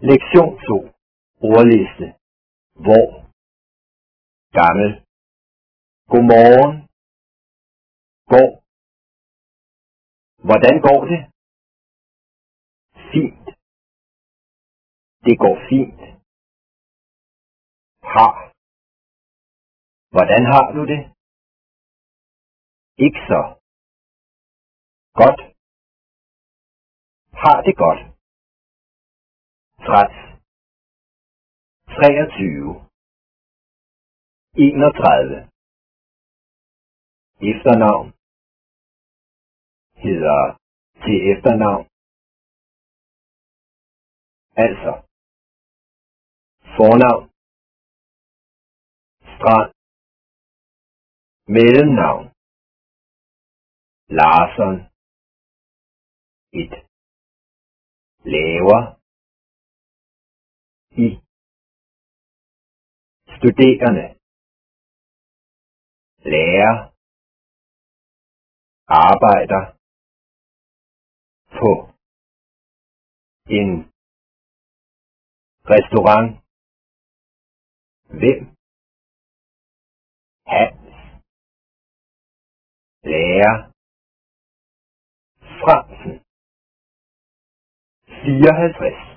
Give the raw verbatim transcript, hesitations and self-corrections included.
Lektion to. Ordliste. Hvor. Gammel. Godmorgen. Går. Hvordan går det? Fint. Det går fint. Har. Hvordan har du det? Ikke så. Godt. Har det godt. Træt. treogtyve. enogtredive. Efternavn. Hedder til efternavn. Altså. Fornavn. Strand. Mellemnavn. Larsson. Et. Laver. I. Studerende. Lærer. Arbejder. På. En. Restaurant. Hvem? Hans. Lærer. Fransen. fireoghalvtreds.